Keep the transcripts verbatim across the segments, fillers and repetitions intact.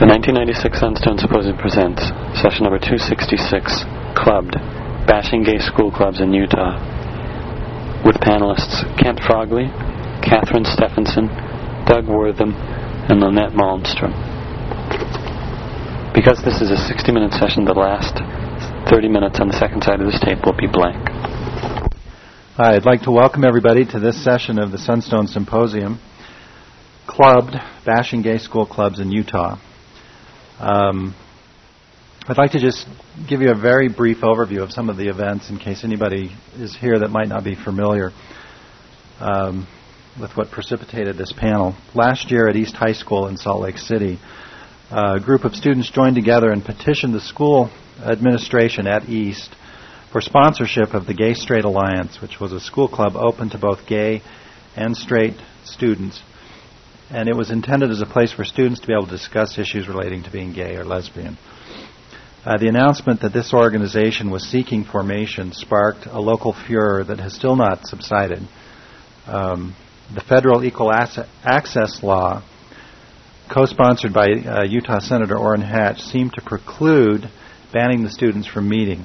The nineteen ninety-six Sunstone Symposium presents session number two sixty-six, Clubbed, Bashing Gay School Clubs in Utah, with panelists Kent Frogley, Catherine Stephenson, Doug Wortham, and Lynette Malmstrom. Because this is a sixty-minute session, the last thirty minutes on the second side of this tape will be blank. Hi, I'd like to welcome everybody to this session of the Sunstone Symposium, Clubbed, Bashing Gay School Clubs in Utah. Um, I'd like to just give you a very brief overview of some of the events in case anybody is here that might not be familiar um, with what precipitated this panel. Last year at East High School in Salt Lake City, a group of students joined together and petitioned the school administration at East for sponsorship of the Gay Straight Alliance, which was a school club open to both gay and straight students. And it was intended as a place for students to be able to discuss issues relating to being gay or lesbian. Uh, the announcement that this organization was seeking formation sparked a local furor that has still not subsided. Um, the federal equal Ass- access law, co-sponsored by uh, Utah Senator Orrin Hatch, seemed to preclude banning the students from meeting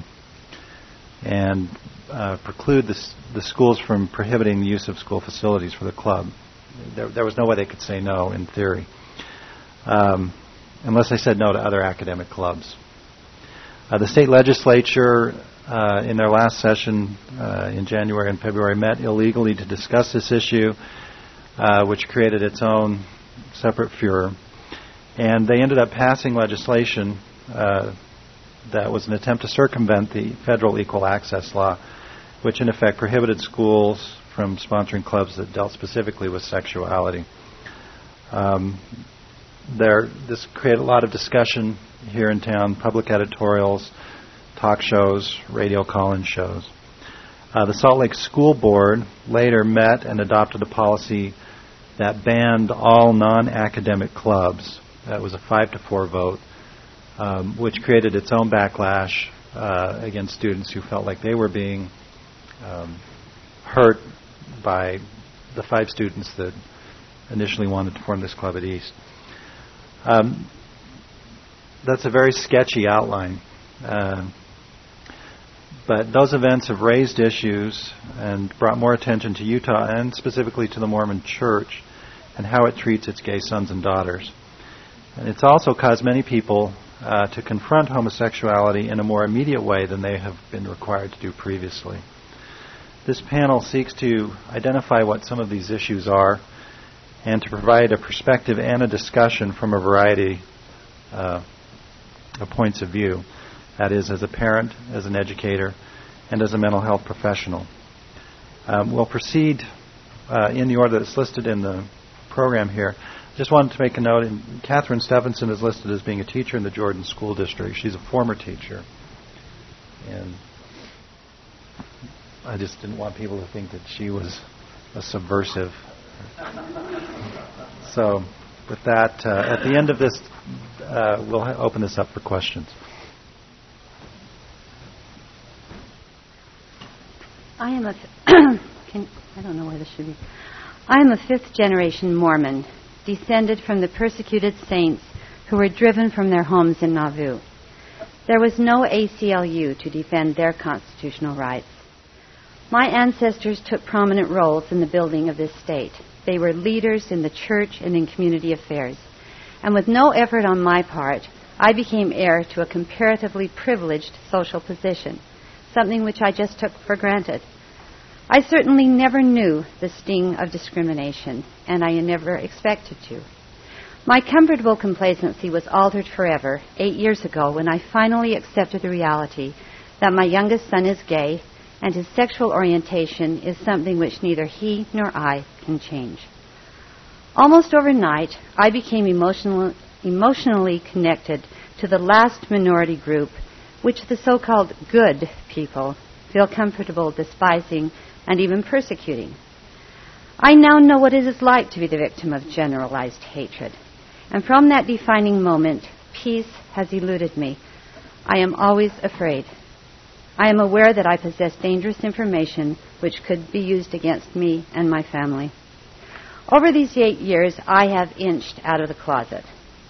and uh, preclude the, s- the schools from prohibiting the use of school facilities for the club. There, there was no way they could say no, in theory, um, unless they said no to other academic clubs. Uh, the state legislature, uh, in their last session uh, in January and February, met illegally to discuss this issue, uh, which created its own separate furor. And they ended up passing legislation uh, that was an attempt to circumvent the federal equal access law, which in effect prohibited schools from sponsoring clubs that dealt specifically with sexuality. Um, there, this created a lot of discussion here in town, public editorials, talk shows, radio call-in shows. Uh, the Salt Lake School Board later met and adopted a policy that banned all non-academic clubs. That was a five to four vote, um, which created its own backlash uh, against students who felt like they were being um, hurt by the five students that initially wanted to form this club at East. Um, that's a very sketchy outline. Uh, but those events have raised issues and brought more attention to Utah and specifically to the Mormon Church and how it treats its gay sons and daughters. And it's also caused many people uh, to confront homosexuality in a more immediate way than they have been required to do previously. This panel seeks to identify what some of these issues are and to provide a perspective and a discussion from a variety uh, of points of view. That is, as a parent, as an educator, and as a mental health professional. Um, we'll proceed uh, in the order that's listed in the program here. Just wanted to make a note. And Catherine Stephenson is listed as being a teacher in the Jordan School District. She's a former teacher. And I just didn't want people to think that she was a subversive. So with that, uh, at the end of this, uh, we'll ha- open this up for questions. I am a, f- can, I don't know where this should be. I am a fifth generation Mormon, descended from the persecuted saints who were driven from their homes in Nauvoo. There was no A C L U to defend their constitutional rights. My ancestors took prominent roles in the building of this state. They were leaders in the church and in community affairs. And with no effort on my part, I became heir to a comparatively privileged social position, something which I just took for granted. I certainly never knew the sting of discrimination, and I never expected to. My comfortable complacency was altered forever eight years ago when I finally accepted the reality that my youngest son is gay and his sexual orientation is something which neither he nor I can change. Almost overnight, I became emotional, emotionally connected to the last minority group, which the so-called good people feel comfortable despising and even persecuting. I now know what it is like to be the victim of generalized hatred. And from that defining moment, peace has eluded me. I am always afraid. I am aware that I possess dangerous information which could be used against me and my family. Over these eight years, I have inched out of the closet.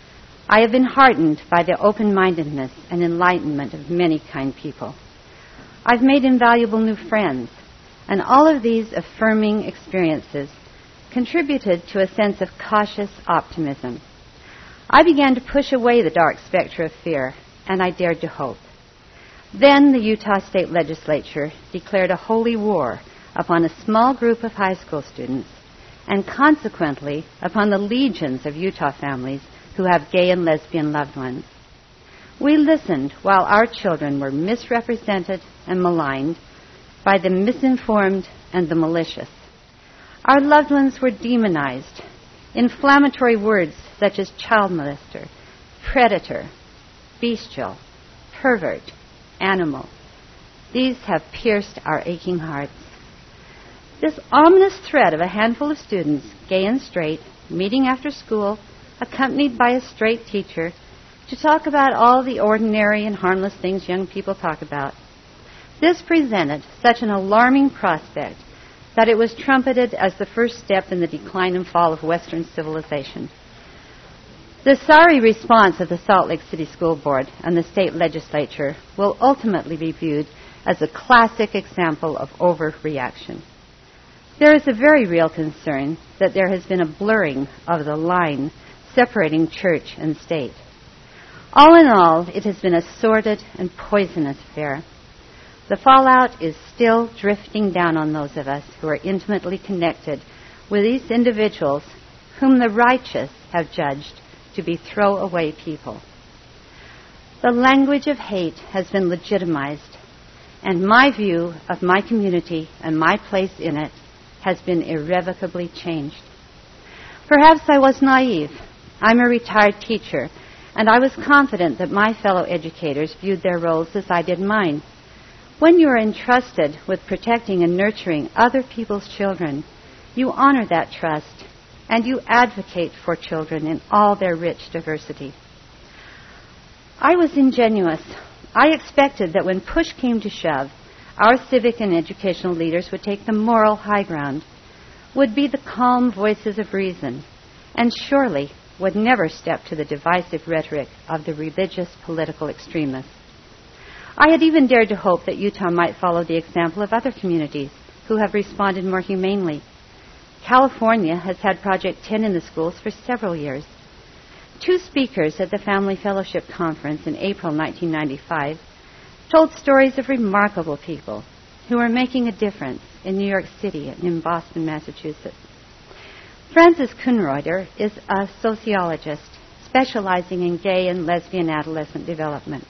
I have been heartened by the open-mindedness and enlightenment of many kind people. I've made invaluable new friends, and all of these affirming experiences contributed to a sense of cautious optimism. I began to push away the dark specter of fear, and I dared to hope. Then the Utah State Legislature declared a holy war upon a small group of high school students, and consequently upon the legions of Utah families who have gay and lesbian loved ones. We listened while our children were misrepresented and maligned by the misinformed and the malicious. Our loved ones were demonized. Inflammatory words such as child molester, predator, bestial, pervert, animal. These have pierced our aching hearts. This ominous threat of a handful of students, gay and straight, meeting after school, accompanied by a straight teacher, to talk about all the ordinary and harmless things young people talk about. This presented such an alarming prospect that it was trumpeted as the first step in the decline and fall of Western civilization. The sorry response of the Salt Lake City School Board and the state legislature will ultimately be viewed as a classic example of overreaction. There is a very real concern that there has been a blurring of the line separating church and state. All in all, it has been a sordid and poisonous affair. The fallout is still drifting down on those of us who are intimately connected with these individuals whom the righteous have judged to be throwaway people. The language of hate has been legitimized, and my view of my community and my place in it has been irrevocably changed. Perhaps I was naive. I'm a retired teacher, and I was confident that my fellow educators viewed their roles as I did mine. When you are entrusted with protecting and nurturing other people's children, you honor that trust, and you advocate for children in all their rich diversity. I was ingenuous. I expected that when push came to shove, our civic and educational leaders would take the moral high ground, would be the calm voices of reason, and surely would never step to the divisive rhetoric of the religious political extremists. I had even dared to hope that Utah might follow the example of other communities who have responded more humanely. California has had Project ten in the schools for several years. Two speakers at the Family Fellowship Conference in April nineteen ninety-five told stories of remarkable people who are making a difference in New York City and in Boston, Massachusetts. Frances Kunreuter is a sociologist specializing in gay and lesbian adolescent development.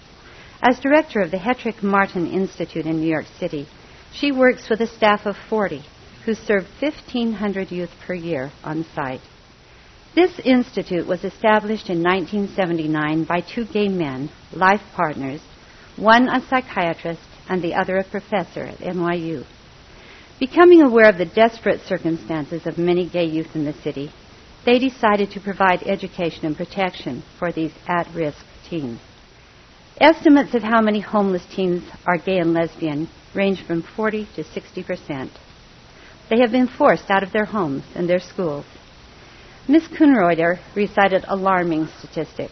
As director of the Hetrick Martin Institute in New York City, she works with a staff of forty who serve fifteen hundred youth per year on site. This institute was established in nineteen seventy-nine by two gay men, life partners, one a psychiatrist and the other a professor at N Y U. Becoming aware of the desperate circumstances of many gay youth in the city, they decided to provide education and protection for these at-risk teens. Estimates of how many homeless teens are gay and lesbian range from forty to sixty percent. They have been forced out of their homes and their schools. Miz Kunreuter recited alarming statistics.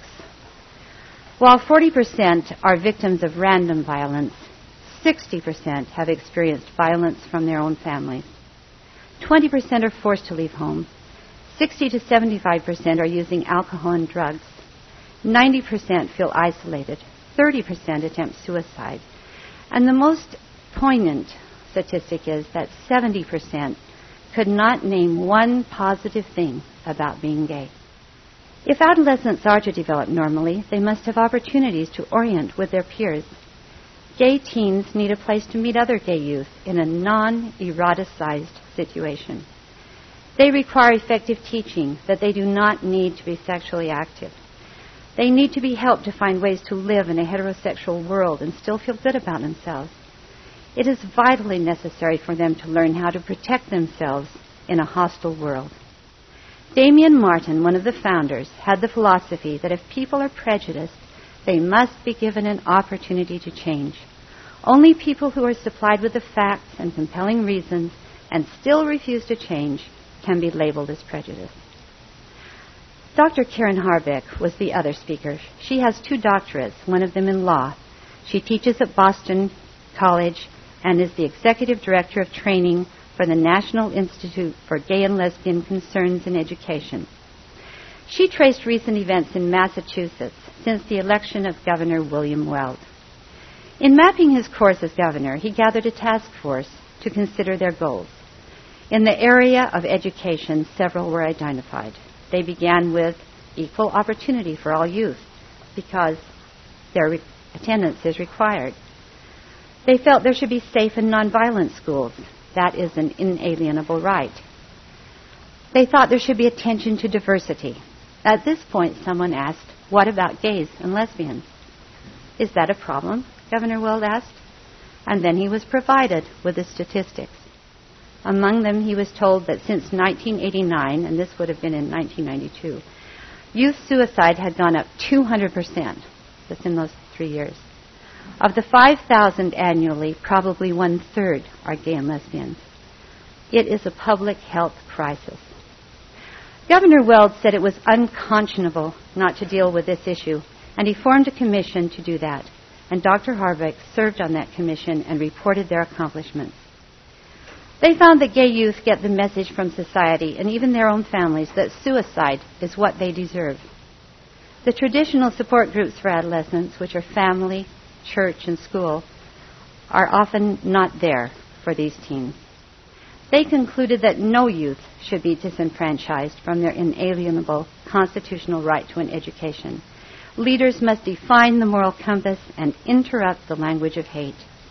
While forty percent are victims of random violence, sixty percent have experienced violence from their own families. twenty percent are forced to leave home. sixty to seventy-five percent are using alcohol and drugs. ninety percent feel isolated. thirty percent attempt suicide. And the most poignant statistic is that seventy percent could not name one positive thing about being gay. If adolescents are to develop normally, they must have opportunities to orient with their peers. Gay teens need a place to meet other gay youth in a non-eroticized situation. They require effective teaching that they do not need to be sexually active. They need to be helped to find ways to live in a heterosexual world and still feel good about themselves. It is vitally necessary for them to learn how to protect themselves in a hostile world. Damian Martin, one of the founders, had the philosophy that if people are prejudiced, they must be given an opportunity to change. Only people who are supplied with the facts and compelling reasons and still refuse to change can be labeled as prejudiced. Doctor Karen Harbeck was the other speaker. She has two doctorates, one of them in law. She teaches at Boston College and is the executive director of training for the National Institute for Gay and Lesbian Concerns in Education. She traced recent events in Massachusetts since the election of Governor William Weld. In mapping his course as governor, he gathered a task force to consider their goals. In the area of education, several were identified. They began with equal opportunity for all youth because their re- attendance is required. They felt there should be safe and nonviolent schools. That is an inalienable right. They thought there should be attention to diversity. At this point, someone asked, what about gays and lesbians? Is that a problem? Governor Weld asked. And then he was provided with the statistics. Among them, he was told that since nineteen eighty-nine, and this would have been in nineteen ninety-two, youth suicide had gone up two hundred percent. That's in those three years. Of the five thousand annually, probably one-third are gay and lesbians. It is a public health crisis. Governor Weld said it was unconscionable not to deal with this issue, and he formed a commission to do that. And Doctor Harbeck served on that commission and reported their accomplishments. They found that gay youth get the message from society and even their own families that suicide is what they deserve. The traditional support groups for adolescents, which are family, church, and school, are often not there for these teens. They concluded that no youth should be disenfranchised from their inalienable constitutional right to an education. Leaders must define the moral compass and interrupt the language of hate.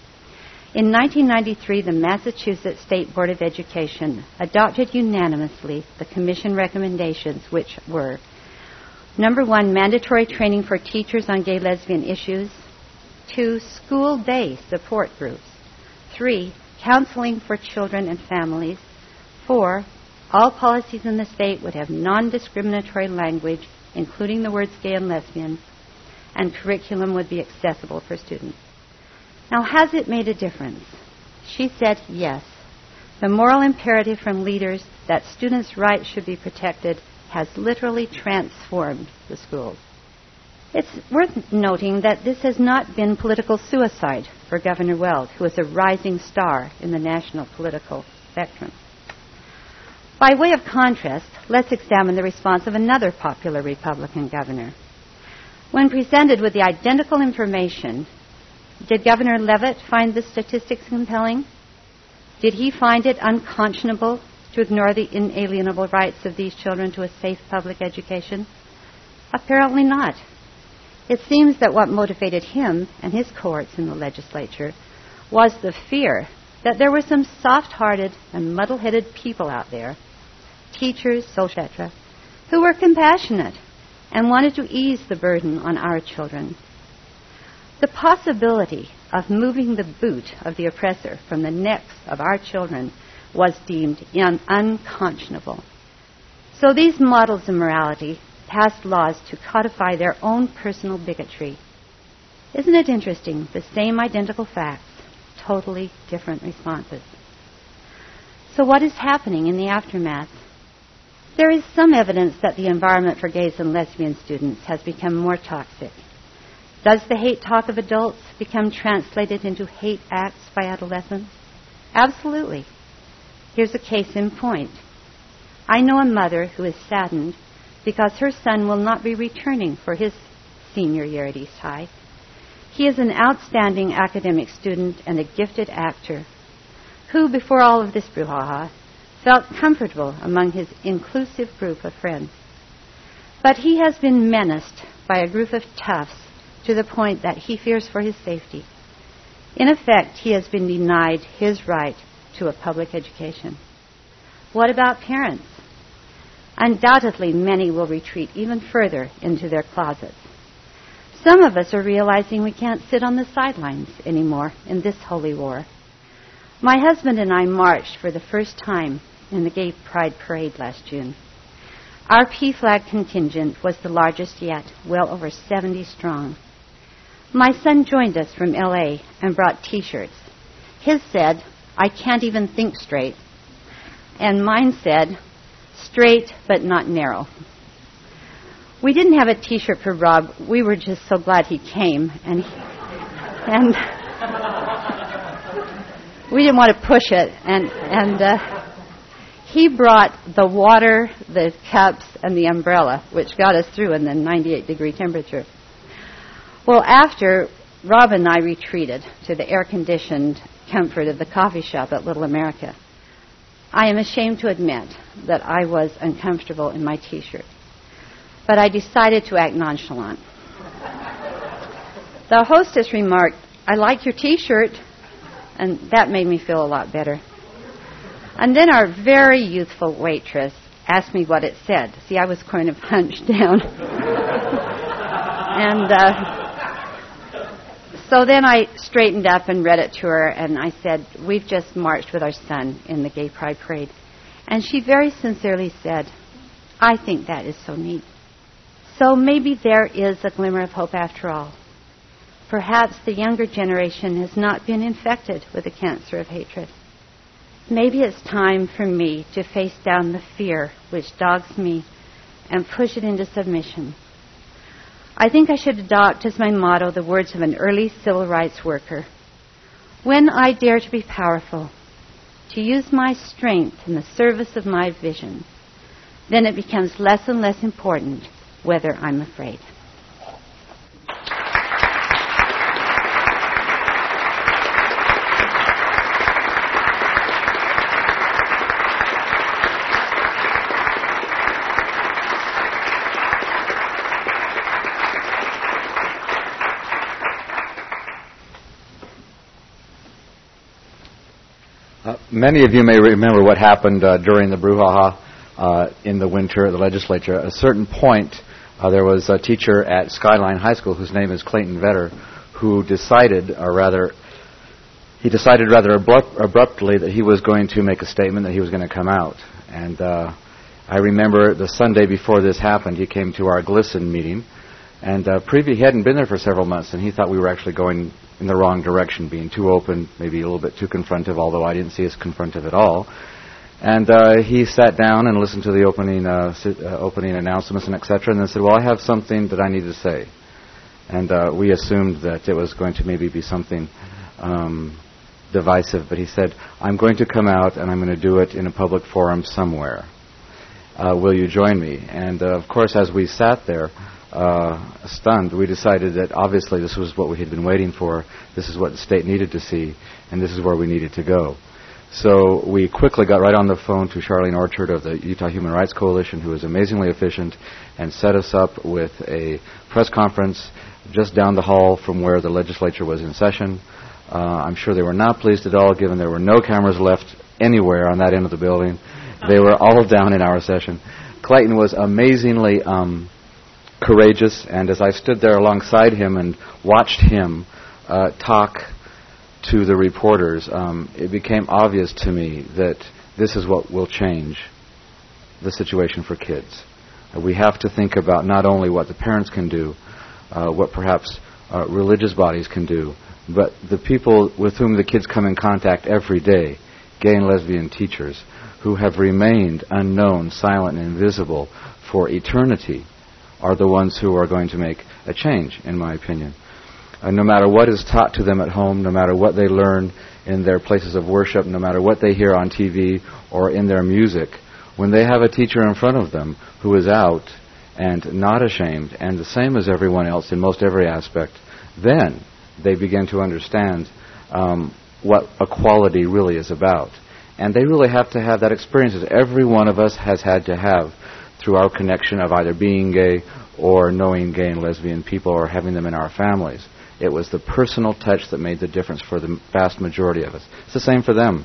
In nineteen ninety-three, the Massachusetts State Board of Education adopted unanimously the Commission recommendations, which were, number one, mandatory training for teachers on gay-lesbian issues. Two, school day support groups. Three, counseling for children and families. Four, all policies in the state would have non-discriminatory language, including the words gay and lesbian, and curriculum would be accessible for students. Now, has it made a difference? She said yes. The moral imperative from leaders that students' rights should be protected has literally transformed the schools. It's worth noting that this has not been political suicide for Governor Weld, who is a rising star in the national political spectrum. By way of contrast, let's examine the response of another popular Republican governor. When presented with the identical information, did Governor Leavitt find the statistics compelling? Did he find it unconscionable to ignore the inalienable rights of these children to a safe public education? Apparently not. It seems that what motivated him and his cohorts in the legislature was the fear that there were some soft-hearted and muddle-headed people out there, teachers, et cetera, who were compassionate and wanted to ease the burden on our children. The possibility of moving the boot of the oppressor from the necks of our children was deemed un- unconscionable. So these models of morality passed laws to codify their own personal bigotry. Isn't it interesting? The same identical facts, totally different responses. So what is happening in the aftermath? There is some evidence that the environment for gays and lesbian students has become more toxic. Does the hate talk of adults become translated into hate acts by adolescents? Absolutely. Here's a case in point. I know a mother who is saddened because her son will not be returning for his senior year at East High. He is an outstanding academic student and a gifted actor who, before all of this brouhaha, felt comfortable among his inclusive group of friends. But he has been menaced by a group of toughs to the point that he fears for his safety. In effect, he has been denied his right to a public education. What about parents? Undoubtedly, many will retreat even further into their closets. Some of us are realizing we can't sit on the sidelines anymore in this holy war. My husband and I marched for the first time in the Gay Pride Parade last June. Our P FLAG contingent was the largest yet, well over seventy strong. My son joined us from L A and brought T-shirts. His said, "I can't even think straight." And mine said, "Straight but not narrow." we didn't have a T-shirt for Rob. We were just so glad he came, and and we didn't want to push it. And and uh, he brought the water, the cups, and the umbrella, which got us through in the ninety-eight degree temperature. Well, after, Rob and I retreated to the air-conditioned comfort of the coffee shop at Little America. I am ashamed to admit that I was uncomfortable in my T-shirt, but I decided to act nonchalant. The hostess remarked, "I like your T-shirt," and that made me feel a lot better. And then our very youthful waitress asked me what it said. See, I was kind of hunched down. and uh, so then I straightened up and read it to her, and I said, "We've just marched with our son in the Gay Pride Parade." And she very sincerely said, "I think that is so neat. So maybe there is a glimmer of hope after all. Perhaps the younger generation has not been infected with the cancer of hatred. Maybe it's time for me to face down the fear which dogs me and push it into submission. I think I should adopt as my motto the words of an early civil rights worker. When I dare to be powerful, to use my strength in the service of my vision, then it becomes less and less important whether I'm afraid." Uh, many of you may remember what happened uh, during the brouhaha uh, in the winter at the legislature. At a certain point, uh, there was a teacher at Skyline High School whose name is Clayton Vetter, who decided, or rather, he decided rather abrupt, abruptly that he was going to make a statement, that he was going to come out. And uh, I remember the Sunday before this happened, he came to our GLSEN meeting, and uh, previ- he hadn't been there for several months, and he thought we were actually going in the wrong direction, being too open, maybe a little bit too confrontive, although I didn't see us confrontive at all. And uh, he sat down and listened to the opening uh, si- uh, opening announcements and et cetera, and then said, "Well, I have something that I need to say." And uh, we assumed that it was going to maybe be something um, divisive, but he said, "I'm going to come out and I'm going to do it in a public forum somewhere. Uh, will you join me?" And uh, of course, as we sat there, Uh, stunned, we decided that obviously this was what we had been waiting for, this is what the state needed to see, and this is where we needed to go. So we quickly got right on the phone to Charlene Orchard of the Utah Human Rights Coalition, who is amazingly efficient, and set us up with a press conference just down the hall from where the legislature was in session. Uh, I'm sure they were not pleased at all, given there were no cameras left anywhere on that end of the building. They were all down in our session. Clayton was amazingly um, courageous, and as I stood there alongside him and watched him uh, talk to the reporters, um, it became obvious to me that this is what will change the situation for kids. Uh, we have to think about not only what the parents can do, uh, what perhaps uh, religious bodies can do, but the people with whom the kids come in contact every day, gay and lesbian teachers, who have remained unknown, silent, and invisible for eternity, are the ones who are going to make a change, in my opinion. Uh, no matter what is taught to them at home, no matter what they learn in their places of worship, no matter what they hear on T V or in their music, when they have a teacher in front of them who is out and not ashamed and the same as everyone else in most every aspect, then they begin to understand um, what equality really is about. And they really have to have that experience that every one of us has had to have through our connection of either being gay or knowing gay and lesbian people or having them in our families. It was the personal touch that made the difference for the vast majority of us. It's the same for them.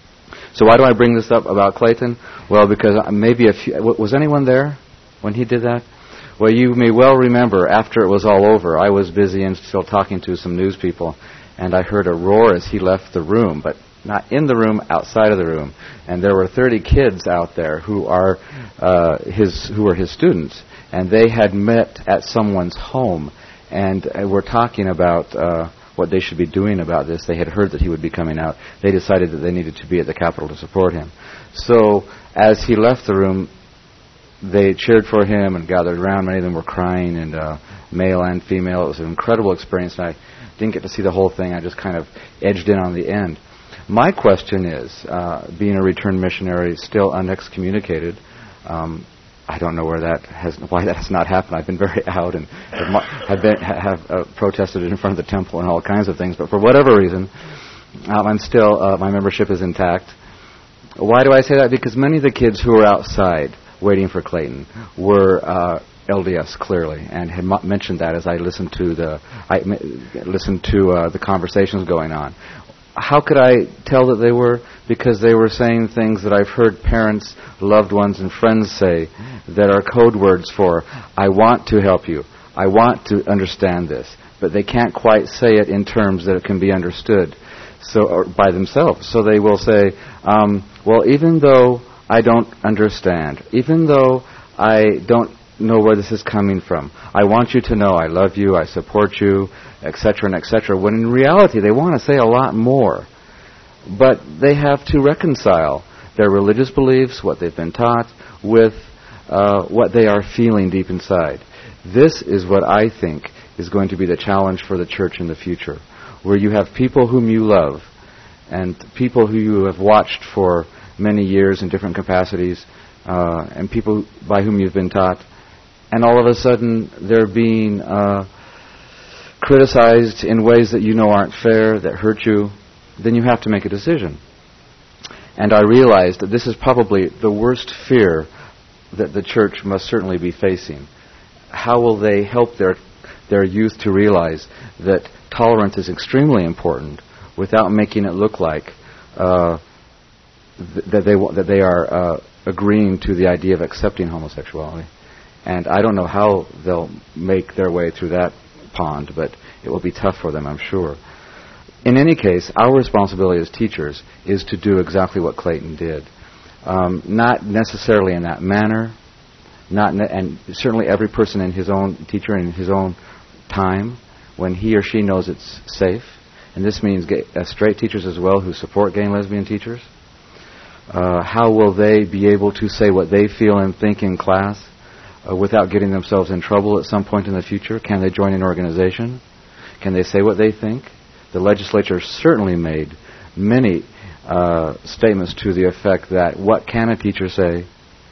So why do I bring this up about Clayton? Well, because maybe a few... Was anyone there when he did that? Well, you may well remember, after it was all over, I was busy and still talking to some news people, and I heard a roar as he left the room, but not in the room, outside of the room. And there were thirty kids out there who are uh, his, who were his students, and they had met at someone's home, and uh, were talking about uh, what they should be doing about this. They had heard that he would be coming out. They decided that they needed to be at the Capitol to support him. So as he left the room, they cheered for him and gathered around. Many of them were crying, and uh, male and female. It was an incredible experience, and I didn't get to see the whole thing. I just kind of edged in on the end. My question is, uh, being a returned missionary, still unexcommunicated, um, I don't know where that has, why that has not happened. I've been very out and have, have, been, have uh, protested in front of the temple and all kinds of things. But for whatever reason, um, I'm still uh, my membership is intact. Why do I say that? Because many of the kids who were outside waiting for Clayton were uh, L D S clearly, and had m- mentioned that as I listened to the I m- listened to uh, the conversations going on. How could I tell that they were? Because they were saying things that I've heard parents, loved ones, and friends say that are code words for, I want to help you, I want to understand this, but they can't quite say it in terms that it can be understood so or by themselves. So they will say, um, well, even though I don't understand, even though I don't know where this is coming from, I want you to know I love you, I support you, et cetera, and et cetera, when in reality they want to say a lot more. But they have to reconcile their religious beliefs, what they've been taught, with uh, what they are feeling deep inside. This is what I think is going to be the challenge for the church in the future, where you have people whom you love and people who you have watched for many years in different capacities, uh, and people by whom you've been taught, and all of a sudden they're being uh, criticized in ways that you know aren't fair, that hurt you. Then you have to make a decision. And I realized that this is probably the worst fear that the church must certainly be facing. How will they help their their youth to realize that tolerance is extremely important without making it look like uh, th- that they w- that they are uh, agreeing to the idea of accepting homosexuality? And I don't know how they'll make their way through that pond, but it will be tough for them, I'm sure. In any case, our responsibility as teachers is to do exactly what Clayton did. Um, not necessarily in that manner, not ne- and certainly every person in his own teacher in his own time, when he or she knows it's safe. And this means gay, uh, straight teachers as well who support gay and lesbian teachers. Uh, how will they be able to say what they feel and think in class uh, without getting themselves in trouble at some point in the future? Can they join an organization? Can they say what they think? The legislature certainly made many uh, statements to the effect that what can a teacher say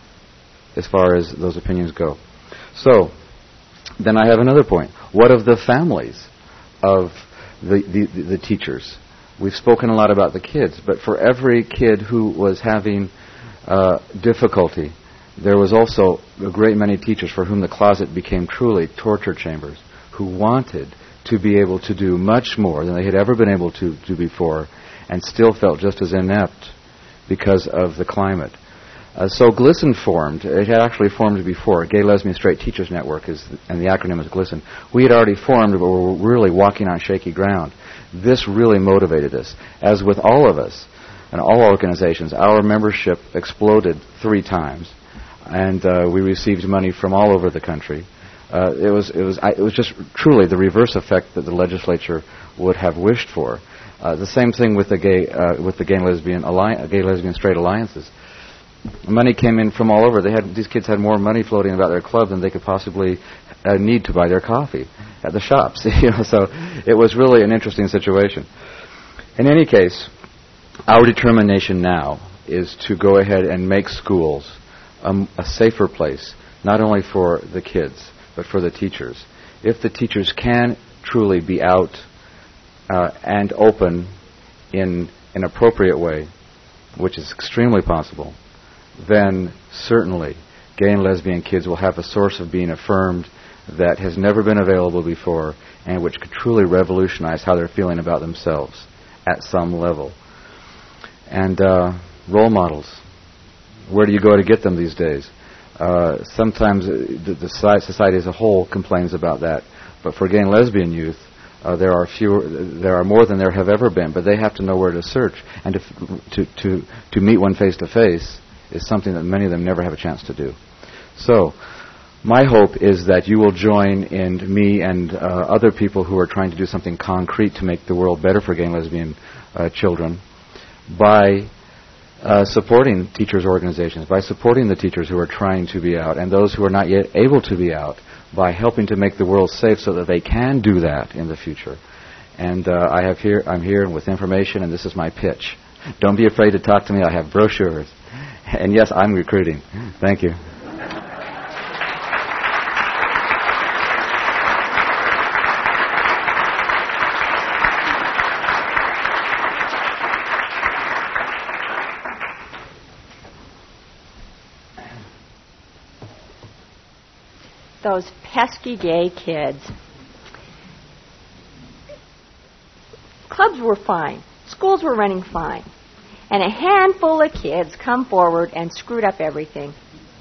as far as those opinions go. So, then I have another point. What of the families of the, the, the teachers? We've spoken a lot about the kids, but for every kid who was having uh, difficulty, there was also a great many teachers for whom the closet became truly torture chambers, who wanted to be able to do much more than they had ever been able to do before, and still felt just as inept because of the climate. Uh, so GLSEN formed. It had actually formed before. Gay, Lesbian, Straight Teachers Network, is, and the acronym is GLSEN. We had already formed, but we were really walking on shaky ground. This really motivated us. As with all of us and all organizations, our membership exploded three times, and uh, we received money from all over the country. Uh, it was it was I, it was just truly the reverse effect that the legislature would have wished for. Uh, the same thing with the gay uh, with the gay and lesbian alli- gay lesbian straight alliances. Money came in from all over. They had these kids had more money floating about their club than they could possibly uh, need to buy their coffee at the shops. you know, so it was really an interesting situation. In any case, our determination now is to go ahead and make schools um, a safer place, not only for the kids, but for the teachers. If the teachers can truly be out uh, and open in an appropriate way, which is extremely possible, then certainly gay and lesbian kids will have a source of being affirmed that has never been available before, and which could truly revolutionize how they're feeling about themselves at some level. And uh, role models. Where do you go to get them these days? Uh, sometimes the, the society as a whole complains about that, but for gay and lesbian youth, uh, there are fewer, there are more than there have ever been. But they have to know where to search, and to to to, to meet one face to face is something that many of them never have a chance to do. So, my hope is that you will join in me and uh, other people who are trying to do something concrete to make the world better for gay and lesbian uh, children by uh, supporting teachers' organizations, by supporting the teachers who are trying to be out and those who are not yet able to be out, by helping to make the world safe so that they can do that in the future. And uh, I have here, I'm here with information, and this is my pitch. Don't be afraid to talk to me. I have brochures. And yes, I'm recruiting. Thank you. Those pesky gay kids. Clubs were fine. Schools were running fine. And a handful of kids come forward and screwed up everything.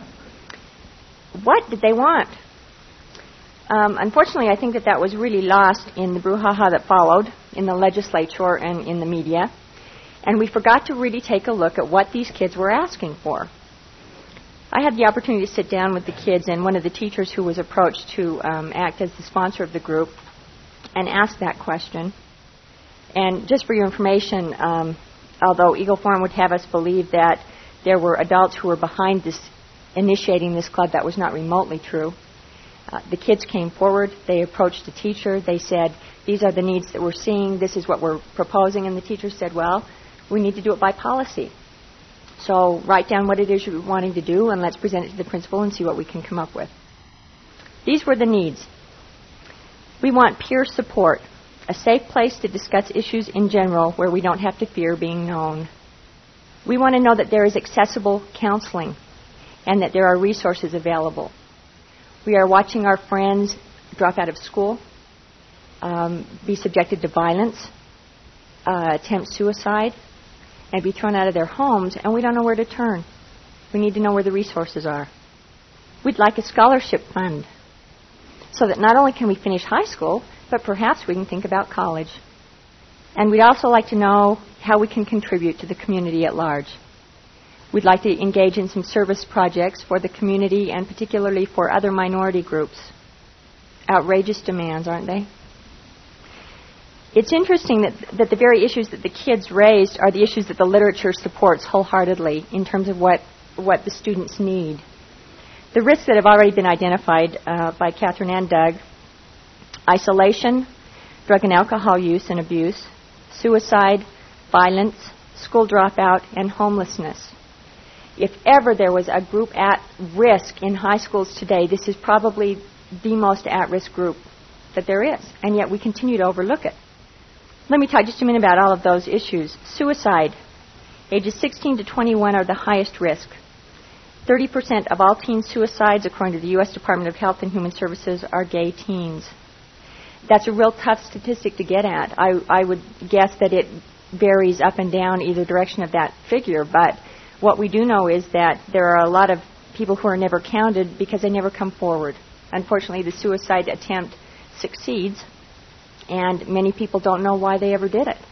What did they want? Um, unfortunately, I think that that was really lost in the brouhaha that followed in the legislature and in the media. And we forgot to really take a look at what these kids were asking for. I had the opportunity to sit down with the kids and one of the teachers who was approached to um, act as the sponsor of the group and ask that question. And just for your information, um, although Eagle Forum would have us believe that there were adults who were behind this, initiating this club, that was not remotely true. Uh, the kids came forward. They approached the teacher. They said, these are the needs that we're seeing. This is what we're proposing. And the teacher said, well, we need to do it by policy. So write down what it is you're wanting to do, and let's present it to the principal and see what we can come up with. These were the needs. We want peer support, a safe place to discuss issues in general where we don't have to fear being known. We want to know that there is accessible counseling and that there are resources available. We are watching our friends drop out of school, um, be subjected to violence, uh, attempt suicide, and be thrown out of their homes, and we don't know where to turn. We need to know where the resources are. We'd like a scholarship fund so that not only can we finish high school, but perhaps we can think about college. And we'd also like to know how we can contribute to the community at large. We'd like to engage in some service projects for the community and particularly for other minority groups. Outrageous demands, aren't they? It's interesting that, that the very issues that the kids raised are the issues that the literature supports wholeheartedly in terms of what, what the students need. The risks that have already been identified uh, by Catherine and Doug: isolation, drug and alcohol use and abuse, suicide, violence, school dropout, and homelessness. If ever there was a group at risk in high schools today, this is probably the most at-risk group that there is, and yet we continue to overlook it. Let me talk just a minute about all of those issues. Suicide. Ages sixteen to twenty-one are the highest risk. thirty percent of all teen suicides, according to the U S Department of Health and Human Services, are gay teens. That's a real tough statistic to get at. I, I would guess that it varies up and down either direction of that figure, but what we do know is that there are a lot of people who are never counted because they never come forward. Unfortunately, the suicide attempt succeeds, and many people don't know why they ever did it.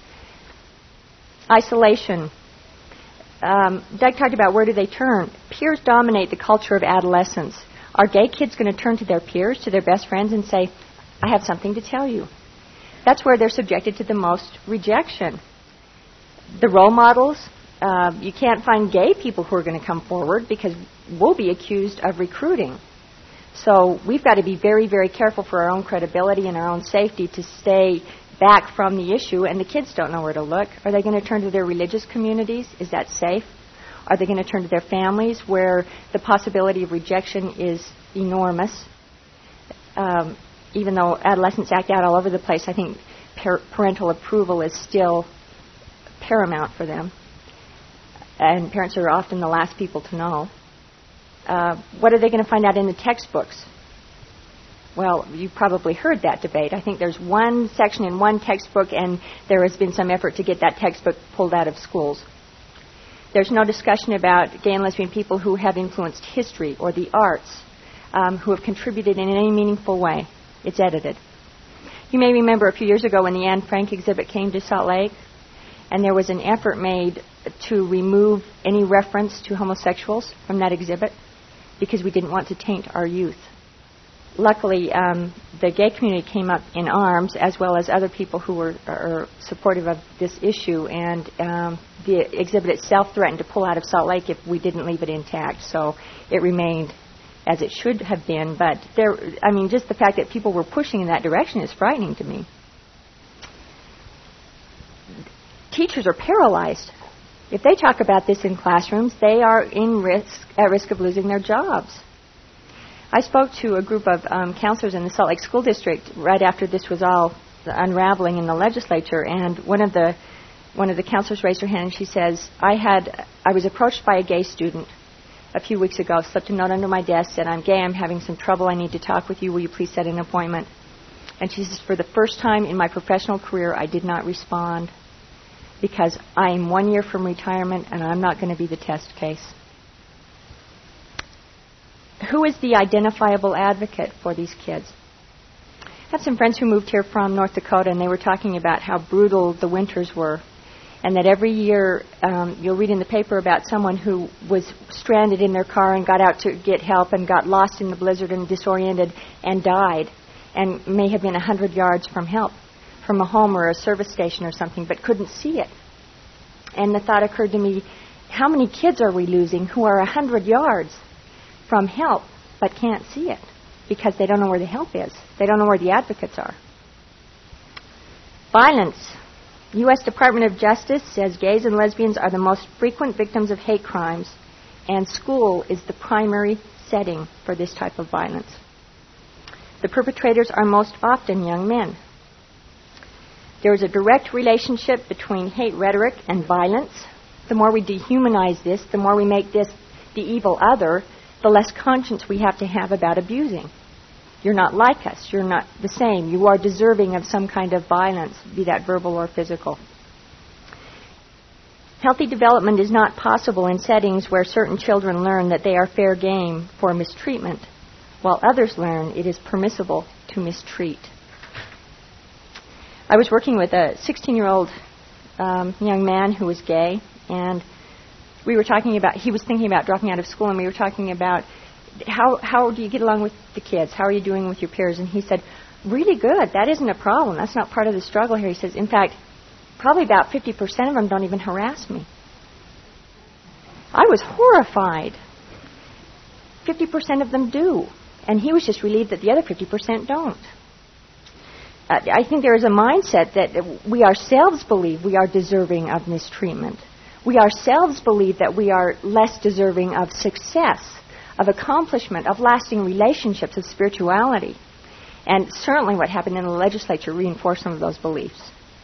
Isolation. Um, Doug talked about where do they turn. Peers dominate the culture of adolescence. Are gay kids going to turn to their peers, to their best friends, and say, I have something to tell you? That's where they're subjected to the most rejection. The role models, uh, you can't find gay people who are going to come forward because we'll be accused of recruiting. So we've got to be very, very careful for our own credibility and our own safety to stay back from the issue, and the kids don't know where to look. Are they going to turn to their religious communities? Is that safe? Are they going to turn to their families where the possibility of rejection is enormous? Um, even though adolescents act out all over the place, I think par- parental approval is still paramount for them. And parents are often the last people to know. Uh, what are they going to find out in the textbooks? Well, you've probably heard that debate. I think there's one section in one textbook, and there has been some effort to get that textbook pulled out of schools. There's no discussion about gay and lesbian people who have influenced history or the arts, um, who have contributed in any meaningful way. It's edited. You may remember a few years ago when the Anne Frank exhibit came to Salt Lake, and there was an effort made to remove any reference to homosexuals from that exhibit because we didn't want to taint our youth. luckily, um, the gay community came up in arms, as well as other people who were are supportive of this issue, and um, the exhibit itself threatened to pull out of Salt Lake if we didn't leave it intact. So it remained as it should have been. But there, I mean, just the fact that people were pushing in that direction is frightening to me. Teachers are paralyzed. If they talk about this in classrooms, they are in risk at risk of losing their jobs. I spoke to a group of um, counselors in the Salt Lake School District right after this was all unraveling in the legislature, and one of the one of the counselors raised her hand and she says, "I had I was approached by a gay student a few weeks ago, slipped a note under my desk, said, 'I'm gay, I'm having some trouble, I need to talk with you, will you please set an appointment?' And she says, 'For the first time in my professional career, I did not respond because I am one year from retirement and I'm not going to be the test case.'" Who is the identifiable advocate for these kids? I have some friends who moved here from North Dakota, and they were talking about how brutal the winters were, and that every year um, you'll read in the paper about someone who was stranded in their car and got out to get help and got lost in the blizzard and disoriented and died, and may have been one hundred yards from help, from a home or a service station or something, but couldn't see it. And the thought occurred to me, how many kids are we losing who are one hundred yards from help but can't see it because they don't know where the help is. They don't know where the advocates are. Violence. U S Department of Justice says gays and lesbians are the most frequent victims of hate crimes, and school is the primary setting for this type of violence. The perpetrators are most often young men. There is a direct relationship between hate rhetoric and violence. The more we dehumanize this, the more we make this the evil other, the less conscience we have to have about abusing. You're not like us. You're not the same. You are deserving of some kind of violence, be that verbal or physical. Healthy development is not possible in settings where certain children learn that they are fair game for mistreatment, while others learn it is permissible to mistreat. I was working with a sixteen-year-old um, young man who was gay, and we were talking about, he was thinking about dropping out of school, and we were talking about how how do you get along with the kids? How are you doing with your peers? And he said, really good. That isn't a problem. That's not part of the struggle here. He says, in fact, probably about fifty percent of them don't even harass me. I was horrified. fifty percent of them do. And he was just relieved that the other fifty percent don't. Uh, I think there is a mindset that we ourselves believe we are deserving of mistreatment. We ourselves believe that we are less deserving of success, of accomplishment, of lasting relationships, of spirituality. And certainly what happened in the legislature reinforced some of those beliefs.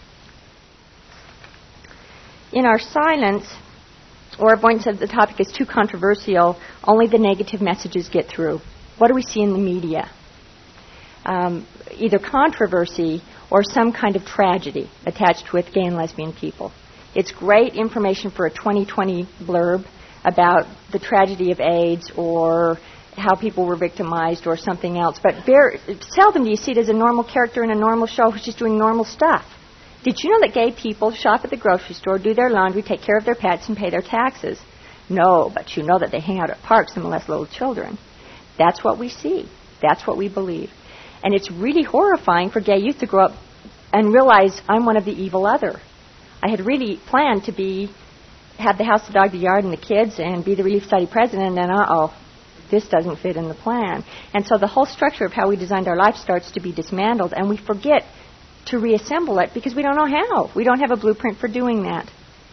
In our silence, or avoidance of the topic is too controversial, only the negative messages get through. What do we see in the media? Um, either controversy or some kind of tragedy attached with gay and lesbian people. It's great information for a twenty twenty blurb about the tragedy of AIDS or how people were victimized or something else. But very seldom do you see it as a normal character in a normal show who's just doing normal stuff. Did you know that gay people shop at the grocery store, do their laundry, take care of their pets, and pay their taxes? No, but you know that they hang out at parks and molest little children. That's what we see. That's what we believe. And it's really horrifying for gay youth to grow up and realize I'm one of the evil other. I had really planned to be, have the house, the dog, the yard, and the kids, and be the Relief Society president, and uh-oh, this doesn't fit in the plan. And so the whole structure of how we designed our life starts to be dismantled, and we forget to reassemble it because we don't know how. We don't have a blueprint for doing that.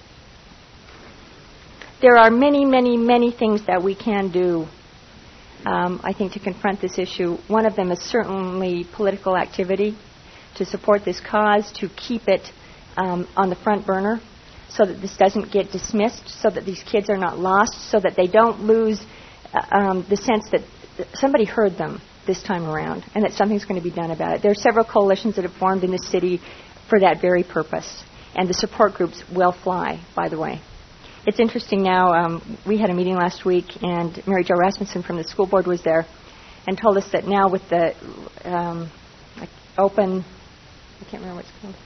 There are many, many, many things that we can do, um, I think, to confront this issue. One of them is certainly political activity to support this cause, to keep it um, on the front burner so that this doesn't get dismissed, so that these kids are not lost, so that they don't lose uh, um, the sense that somebody heard them this time around and that something's going to be done about it. There are several coalitions that have formed in the city for that very purpose, and the support groups will fly, by the way. It's interesting now, um, we had a meeting last week, and Mary Jo Rasmussen from the school board was there and told us that now with the um, like open, I can't remember what it's called.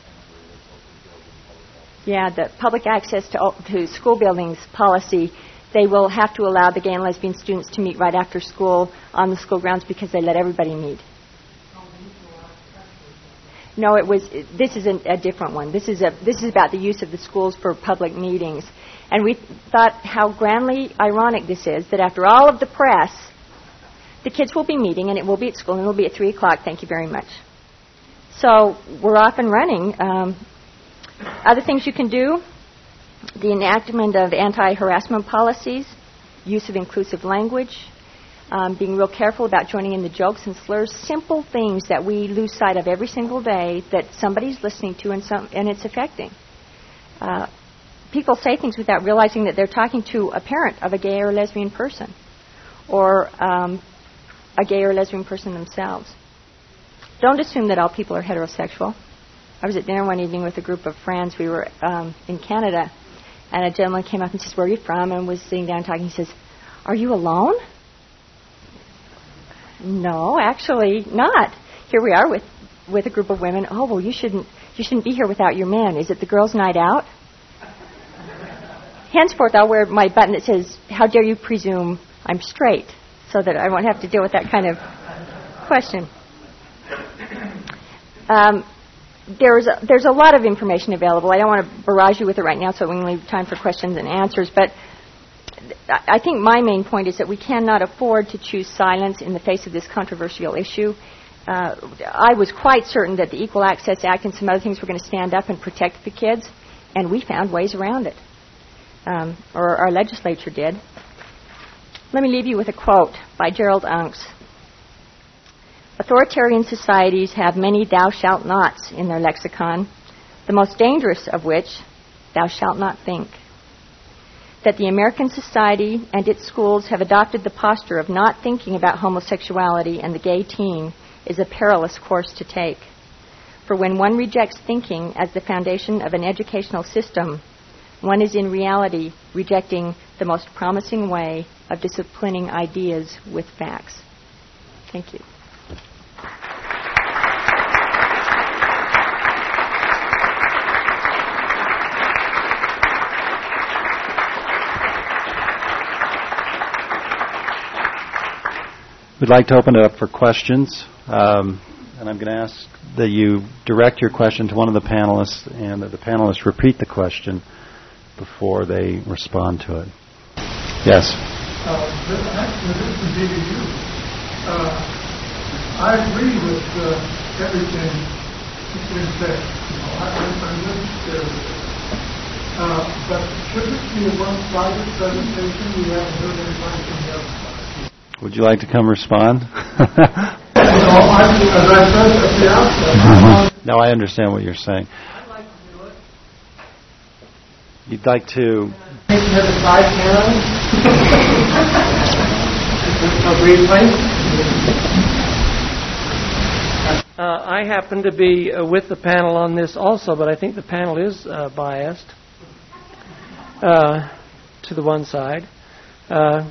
Yeah, the public access to, to school buildings policy, they will have to allow the gay and lesbian students to meet right after school on the school grounds because they let everybody meet. No, it was. This is a, a different one. This is a. This is about the use of the schools for public meetings, and we thought how grandly ironic this is that after all of the press, the kids will be meeting, and it will be at school, and it will be at three o'clock. Thank you very much. So we're off and running. Um, other things you can do: the enactment of anti-harassment policies, use of inclusive language. Um, being real careful about joining in the jokes and slurs, simple things that we lose sight of every single day that somebody's listening to and, some, and it's affecting. Uh, people say things without realizing that they're talking to a parent of a gay or lesbian person or um, a gay or lesbian person themselves. Don't assume that all people are heterosexual. I was at dinner one evening with a group of friends. We were um, in Canada, and a gentleman came up and says, "Where are you from?" and was sitting down talking. He says, "Are you alone?" No, actually not. Here we are with, with a group of women. Oh, well, you shouldn't you shouldn't be here without your man. Is it the girls' night out? Henceforth, I'll wear my button that says, "How dare you presume I'm straight," so that I won't have to deal with that kind of question. Um, there's a, there's a lot of information available. I don't want to barrage you with it right now, so we can leave time for questions and answers. But I think my main point is that we cannot afford to choose silence in the face of this controversial issue. Uh, I was quite certain that the Equal Access Act and some other things were going to stand up and protect the kids, and we found ways around it, um, or our legislature did. Let me leave you with a quote by Gerald Unks. "Authoritarian societies have many thou shalt nots in their lexicon, the most dangerous of which, thou shalt not think. That the American society and its schools have adopted the posture of not thinking about homosexuality and the gay teen is a perilous course to take. For when one rejects thinking as the foundation of an educational system, one is in reality rejecting the most promising way of disciplining ideas with facts." Thank you. We'd like to open it up for questions, um, and I'm going to ask that you direct your question to one of the panelists and that the panelists repeat the question before they respond to it. Yes? Uh, this, actually, this is maybe you. Uh, I agree with uh, everything that's been said. You know, I, I'm with everything. Uh, but should it be a one-sided presentation? We haven't heard anybody from the other side. Would you like to come respond? No, I, as I said at the outset. No, I understand what you're saying. I'd like to do it. You'd like to... Take another five panels. Briefly. Uh, I happen to be uh, with the panel on this also, but I think the panel is uh, biased uh, to the one side. Uh,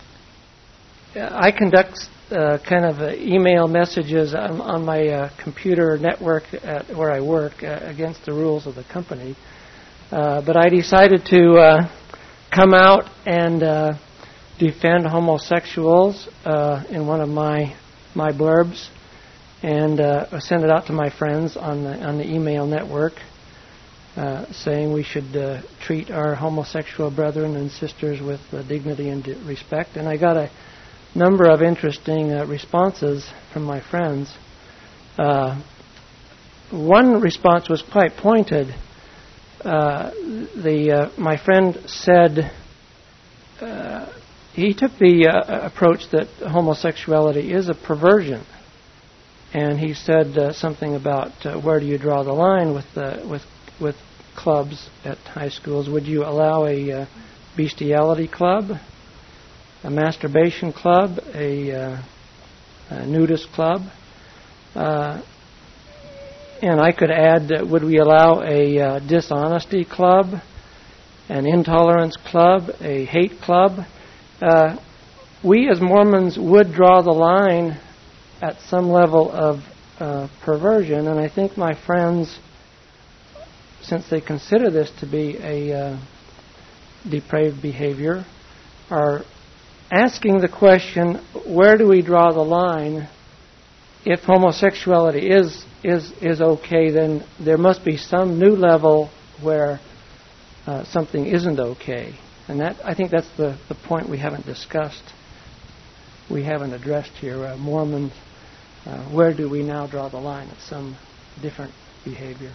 I conduct uh, kind of uh, email messages on, on my uh, computer network at where I work uh, against the rules of the company. Uh, but I decided to uh, come out and uh, defend homosexuals uh, in one of my my blurbs and uh, send it out to my friends on the on the email network, uh, saying we should uh, treat our homosexual brethren and sisters with uh, dignity and respect. And I got a number of interesting uh, responses from my friends. Uh, one response was quite pointed. Uh, the uh, my friend said uh, he took the uh, approach that homosexuality is a perversion, and he said uh, something about uh, where do you draw the line with uh, with with clubs at high schools? Would you allow a uh, bestiality club, a masturbation club, a, uh, a nudist club? Uh, and I could add, uh, would we allow a uh, dishonesty club, an intolerance club, a hate club? Uh, we as Mormons would draw the line at some level of uh, perversion, and I think my friends, since they consider this to be a uh, depraved behavior, are asking the question, where do we draw the line if homosexuality is is is okay, then there must be some new level where uh, something isn't okay. And that, I think that's the, the point we haven't discussed, we haven't addressed here. Uh, Mormons, uh, where do we now draw the line at some different behavior?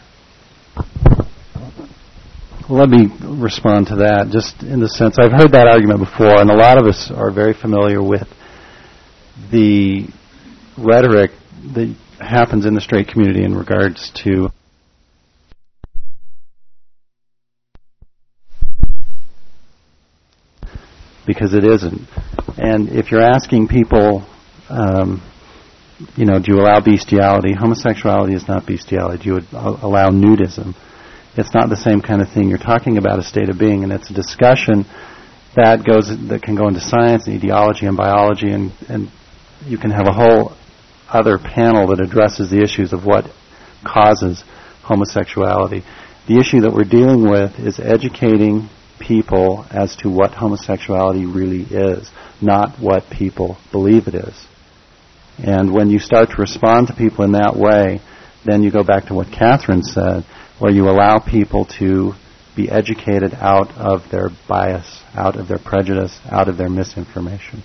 Well, let me respond to that, just in the sense, I've heard that argument before, and a lot of us are very familiar with the rhetoric that happens in the straight community in regards to because it isn't. And if you're asking people, um, you know, do you allow bestiality? Homosexuality is not bestiality. Do you allow nudism? It's not the same kind of thing. You're talking about a state of being, and it's a discussion that goes that can go into science and etiology and biology, and, and you can have a whole other panel that addresses the issues of what causes homosexuality. The issue that we're dealing with is educating people as to what homosexuality really is, not what people believe it is. And when you start to respond to people in that way, then you go back to what Catherine said, where you allow people to be educated out of their bias, out of their prejudice, out of their misinformation.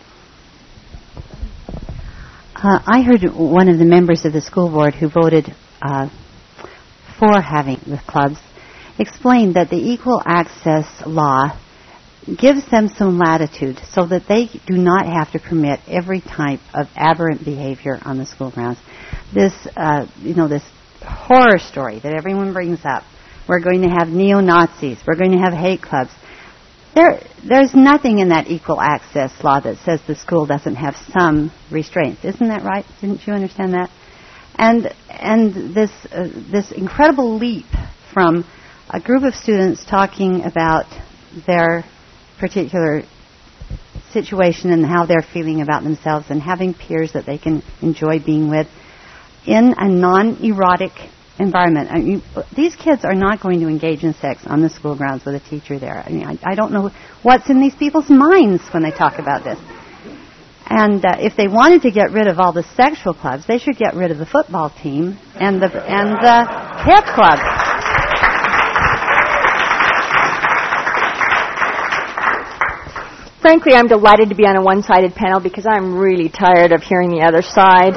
Uh, I heard one of the members of the school board who voted uh, for having the clubs explained that the equal access law gives them some latitude so that they do not have to permit every type of aberrant behavior on the school grounds. This, uh, you know, this horror story that everyone brings up. We're going to have neo-Nazis. We're going to have hate clubs. There, there's nothing in that equal access law that says the school doesn't have some restraints. Isn't that right? Didn't you understand that? And and this uh, this incredible leap from a group of students talking about their particular situation and how they're feeling about themselves and having peers that they can enjoy being with in a non-erotic environment. I mean, these kids are not going to engage in sex on the school grounds with a teacher there. I mean, I, I don't know what's in these people's minds when they talk about this. And uh, if they wanted to get rid of all the sexual clubs, they should get rid of the football team and the and the hip club. Frankly, I'm delighted to be on a one-sided panel because I'm really tired of hearing the other side.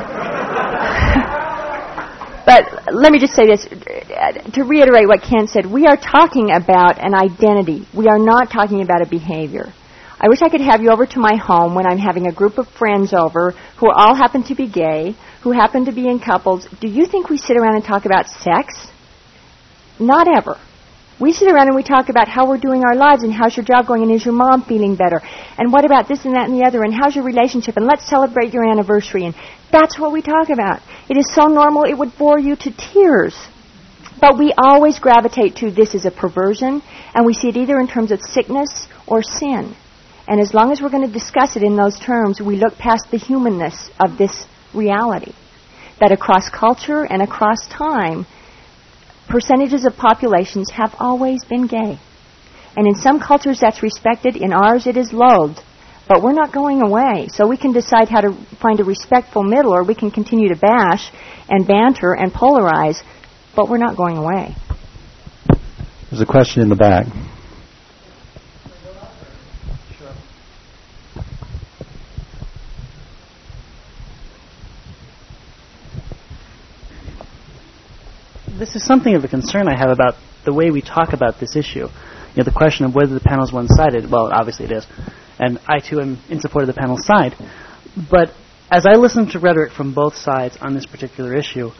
But let me just say this, to reiterate what Ken said, we are talking about an identity. We are not talking about a behavior. I wish I could have you over to my home when I'm having a group of friends over who all happen to be gay, who happen to be in couples. Do you think we sit around and talk about sex? Not ever. We sit around and we talk about how we're doing our lives and how's your job going and is your mom feeling better and what about this and that and the other and how's your relationship and let's celebrate your anniversary, and that's what we talk about. It is so normal it would bore you to tears. But we always gravitate to this is a perversion, and we see it either in terms of sickness or sin. And as long as we're going to discuss it in those terms, we look past the humanness of this reality. That across culture and across time, percentages of populations have always been gay. And in some cultures that's respected, in ours it is loathed. But we're not going away. So we can decide how to find a respectful middle, or we can continue to bash and banter and polarize, but we're not going away. There's a question in the back. This is something of a concern I have about the way we talk about this issue. You know, the question of whether the panel is one-sided. Well, obviously it is. And I, too, am in support of the panel's side. But as I listen to rhetoric from both sides on this particular issue,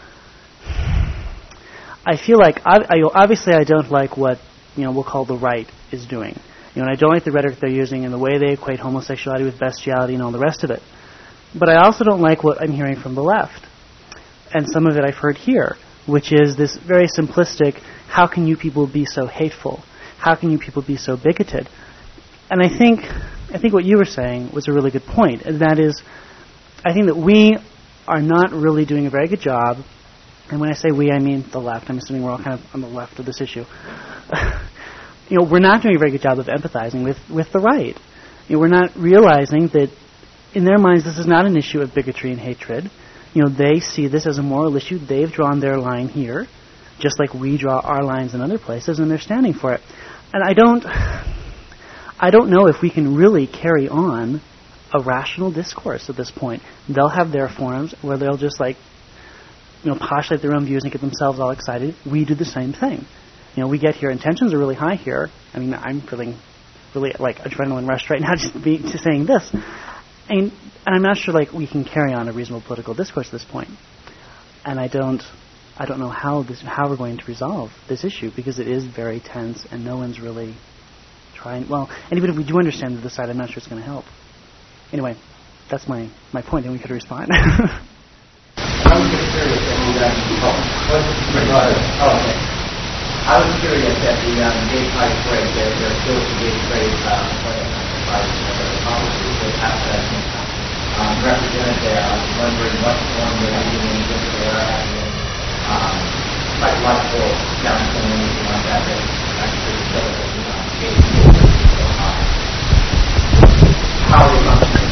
I feel like, I, I, obviously I don't like what, you know, we'll call the right is doing. You know, and I don't like the rhetoric they're using and the way they equate homosexuality with bestiality and all the rest of it. But I also don't like what I'm hearing from the left. And some of it I've heard here, which is this very simplistic, how can you people be so hateful? How can you people be so bigoted? And I think I think what you were saying was a really good point, and that is, I think that we are not really doing a very good job, and when I say we, I mean the left. I'm assuming we're all kind of on the left of this issue. You know, we're not doing a very good job of empathizing with, with the right. You know, we're not realizing that in their minds this is not an issue of bigotry and hatred. you know, they see this as a moral issue. They've drawn their line here, just like we draw our lines in other places, and they're standing for it. And I don't, I don't know if we can really carry on a rational discourse at this point. They'll have their forums where they'll just like, you know, postulate their own views and get themselves all excited. We do the same thing. You know, we get here, and tensions are really high here. I mean, I'm feeling really like adrenaline rushed right now just, be, just saying this. And, and I'm not sure like we can carry on a reasonable political discourse at this point. And I don't, I don't know how this, how we're going to resolve this issue, because it is very tense and no one's really trying. Well, and even if we do understand the side, I'm not sure it's going to help. Anyway, that's my, my point, and we could respond. I was just curious that the uh, oh, oh, okay. I was curious that the um, gay pride parade, there, there still is a gay parade um, policies that have that um, represented there. I was wondering what form they are using, if they are having um, psychological counseling or anything like that that actually facilitate um, gay parade. How are they functioning?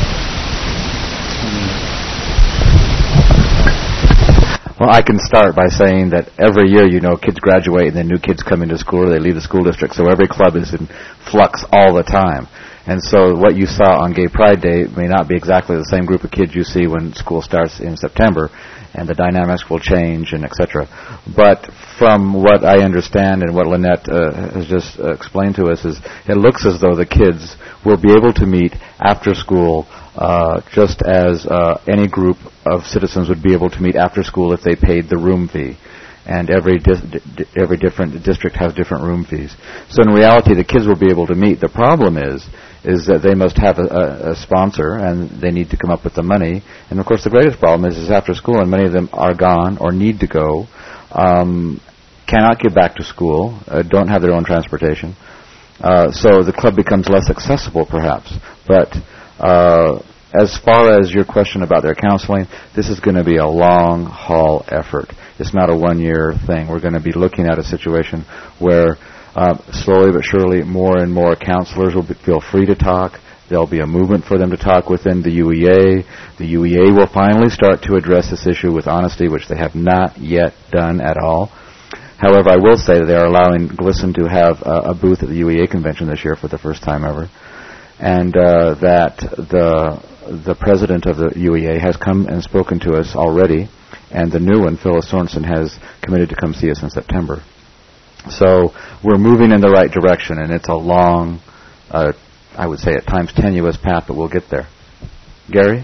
Well, I can start by saying that every year, you know, kids graduate and then new kids come into school or they leave the school district. So every club is in flux all the time. And so what you saw on Gay Pride Day may not be exactly the same group of kids you see when school starts in September, and the dynamics will change and et cetera. But from what I understand and what Lynette uh, has just uh, explained to us, is it looks as though the kids will be able to meet after school uh, just as uh, any group of citizens would be able to meet after school if they paid the room fee. And every dis- di- every different district has different room fees. So in reality, the kids will be able to meet. The problem is is that they must have a, a, a sponsor, and they need to come up with the money. And of course, the greatest problem is is after school, and many of them are gone or need to go, um, cannot get back to school, uh, don't have their own transportation. Uh, so the club becomes less accessible, perhaps. But uh, as far as your question about their counseling, this is going to be a long haul effort. It's not a one-year thing. We're going to be looking at a situation where uh, slowly but surely more and more counselors will be, feel free to talk. There'll be a movement for them to talk within the U E A. The U E A will finally start to address this issue with honesty, which they have not yet done at all. However, I will say that they are allowing GLSEN to have uh, a booth at the U E A convention this year for the first time ever, and uh, that the the president of the U E A has come and spoken to us already, and the new one, Phyllis Sorensen, has committed to come see us in September. So we're moving in the right direction, and it's a long, uh, I would say at times tenuous path, but we'll get there. Gary?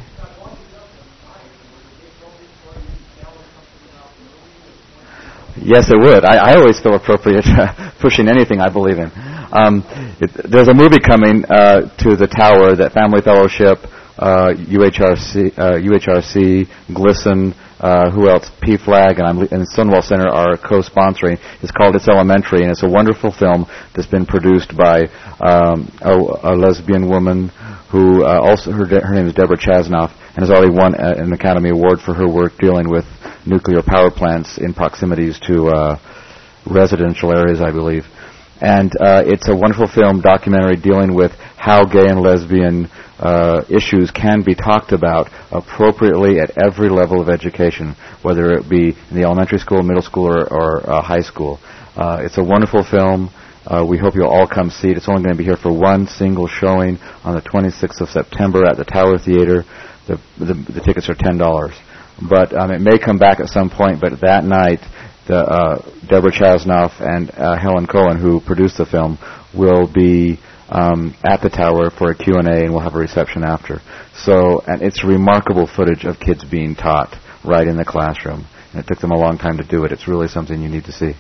Yes, it would. I, I always feel appropriate uh, pushing anything I believe in. Um, it, there's a movie coming uh, to the Tower that Family Fellowship, uh, U H R C, uh, U H R C, GLSEN, uh, who else? P FLAG, and, I'm, and Stonewall Center are co-sponsoring. It's called It's Elementary, and it's a wonderful film that's been produced by um, a, a lesbian woman who uh, also her, her name is Deborah Chasnoff, and has already won a, an Academy Award for her work dealing with nuclear power plants in proximities to uh, residential areas, I believe. And uh, it's a wonderful film documentary dealing with how gay and lesbian uh, issues can be talked about appropriately at every level of education, whether it be in the elementary school, middle school, or, or uh, high school. Uh, it's a wonderful film. Uh, we hope you'll all come see it. It's only going to be here for one single showing on the twenty-sixth of September at the Tower Theater. The, the, the tickets are ten dollars. But um, it may come back at some point, but that night, the uh, Deborah Chasnoff and uh, Helen Cohen, who produced the film, will be um, at the Tower for a Q and A, and we'll have a reception after. So, and it's remarkable footage of kids being taught right in the classroom. And it took them a long time to do it. It's really something you need to see.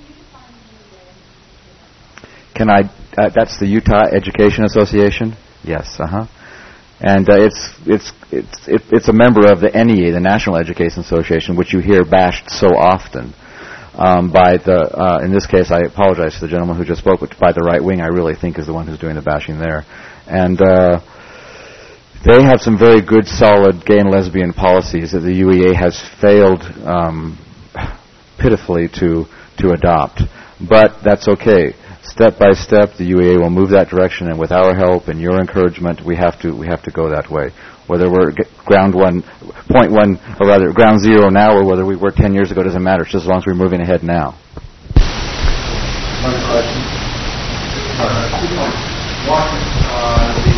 Can I, uh, that's the Utah Education Association? Yes, uh-huh. And uh, it's it's it's it, it's a member of the N E A, the National Education Association, which you hear bashed so often um, by the. Uh, in this case, I apologize to the gentleman who just spoke, but by the right wing, I really think is the one who's doing the bashing there. And uh, they have some very good, solid gay and lesbian policies that the U E A has failed um, pitifully to to adopt. But that's okay. step by step, the U A A will move that direction, and with our help and your encouragement, we have to we have to go that way. Whether we're g- ground one, point one, or rather ground zero now, or whether we were ten years ago, doesn't matter. It's just as long as we're moving ahead now. One question. Uh, two points. One, uh, the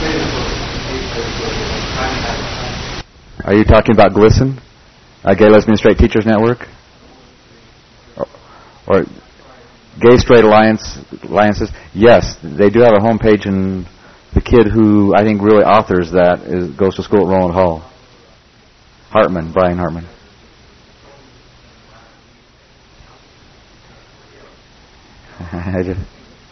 Are you talking about GLSEN, uh, Gay Lesbian Straight Teachers Network, or, or Gay Straight Alliance Alliances? Yes, they do have a homepage, and the kid who I think really authors that is, goes to school at Roland Hall. Hartman, Brian Hartman. I just,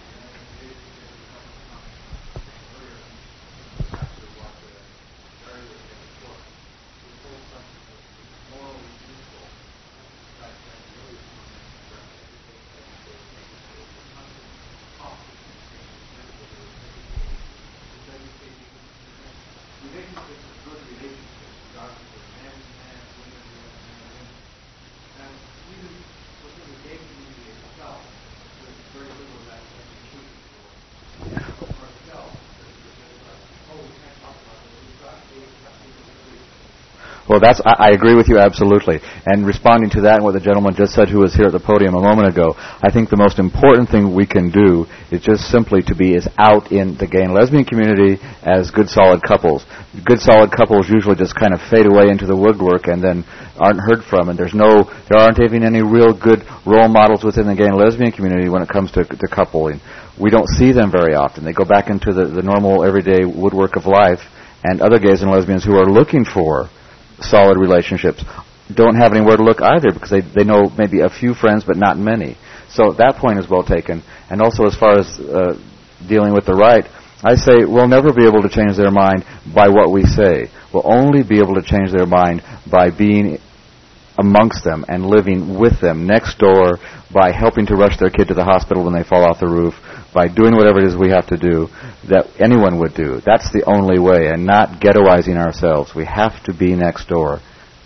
Well, that's, I, I agree with you absolutely. And responding to that and what the gentleman just said who was here at the podium a moment ago, I think the most important thing we can do is just simply to be as out in the gay and lesbian community as good solid couples. Good solid couples usually just kind of fade away into the woodwork and then aren't heard from, and there's no, there aren't even any real good role models within the gay and lesbian community when it comes to, to coupling. We don't see them very often. They go back into the, the normal everyday woodwork of life, and other gays and lesbians who are looking for solid relationships don't have anywhere to look either because they, they know maybe a few friends but not many. So that point is well taken. And also as far as uh, dealing with the right, I say we'll never be able to change their mind by what we say. We'll only be able to change their mind by being amongst them and living with them next door, by helping to rush their kid to the hospital when they fall off the roof, by doing whatever it is we have to do that anyone would do. That's the only way, and not ghettoizing ourselves. We have to be next door.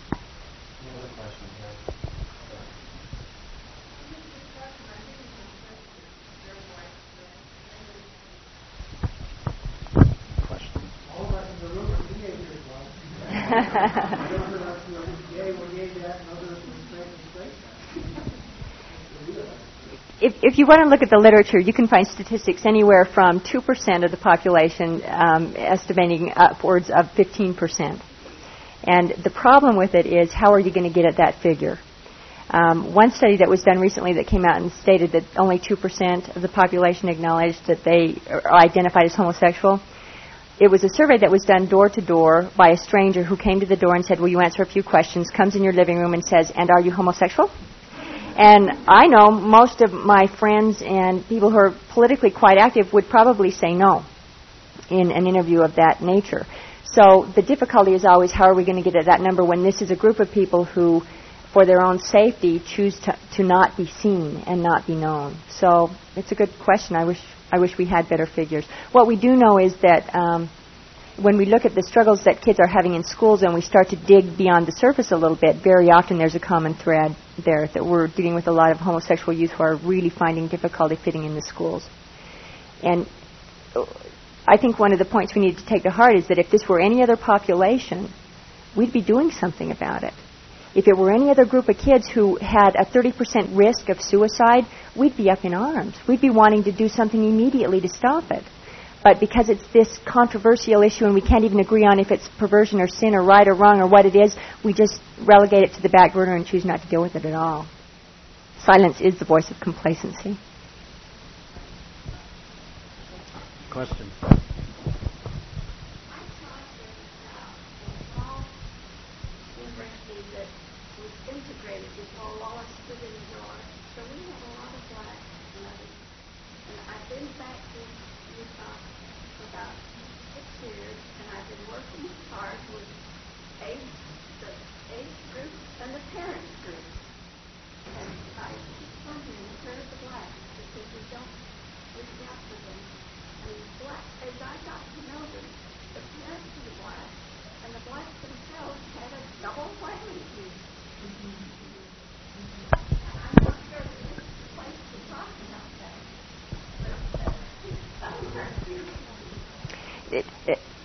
If, if you want to look at the literature, you can find statistics anywhere from two percent of the population um, estimating upwards of fifteen percent. And the problem with it is, how are you going to get at that figure? Um, one study that was done recently that came out and stated that only two percent of the population acknowledged that they are identified as homosexual. It was a survey that was done door to door by a stranger who came to the door and said, will you answer a few questions, comes in your living room and says, and are you homosexual? And I know most of my friends and people who are politically quite active would probably say no in an interview of that nature. So the difficulty is always, how are we going to get at that number when this is a group of people who, for their own safety, choose to, to not be seen and not be known. So it's a good question. I wish I wish we had better figures. What we do know is that um, when we look at the struggles that kids are having in schools and we start to dig beyond the surface a little bit, very often there's a common thread there, that we're dealing with a lot of homosexual youth who are really finding difficulty fitting in the schools. And I think one of the points we need to take to heart is that if this were any other population, we'd be doing something about it. If it were any other group of kids who had a thirty percent risk of suicide, we'd be up in arms. We'd be wanting to do something immediately to stop it. But because it's this controversial issue and we can't even agree on if it's perversion or sin or right or wrong or what it is, we just relegate it to the back burner and choose not to deal with it at all. Silence is the voice of complacency. Question.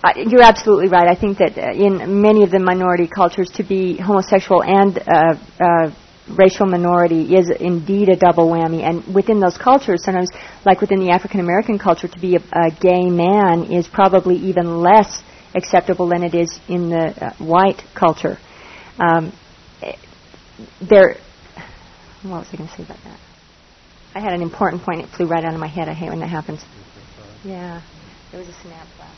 Uh, you're absolutely right. I think that uh, in many of the minority cultures, to be homosexual and uh, uh, racial minority is indeed a double whammy. And within those cultures, sometimes, like within the African American culture, to be a, a gay man is probably even less acceptable than it is in the uh, white culture. Um, there, what was I going to say about that? I had an important point. It flew right out of my head. I hate when that happens. Yeah, there was a snap back.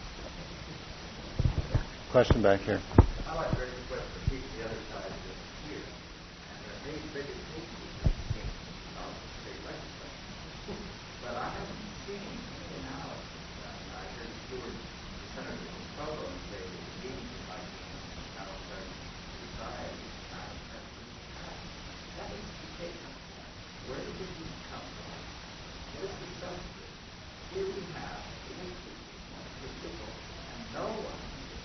Question back here. I like Rick's request to keep the other side of this here. And there may be bigger cases of state legislation. But I haven't seen any analysis. I heard Stewart, the Senator from Provo, say that the games like how society is not that is the case. Where did this come from? What is the substance? Here we have the people, and no one.